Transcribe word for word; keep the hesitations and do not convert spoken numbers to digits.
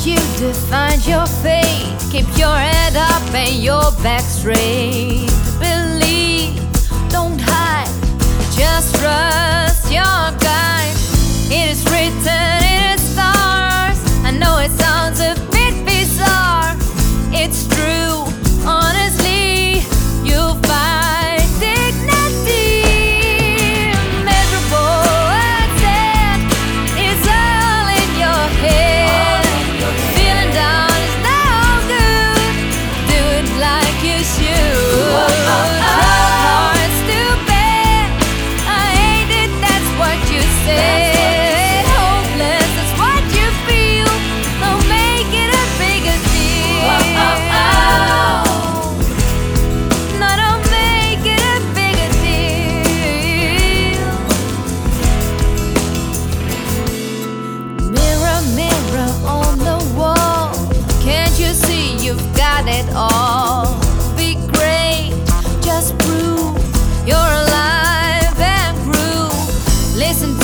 you to find your fate. Keep your head up and your back straight. Believe, don't hide, just trust your guide. It is written in the stars. I know it sounds a bit bizarre. It's true, honestly, you'll find dignity. Miserable attempt, it's all in your head. Feeling down is no good, do it like you should. Try hard to bear, I hate it, that's what you said. Hopeless, that's what you feel, don't make it a bigger deal. No, don't make it a bigger deal. Mirror, mirror on the wall, can't you see you've got it all? Be great, just prove you're alive and prove. Listen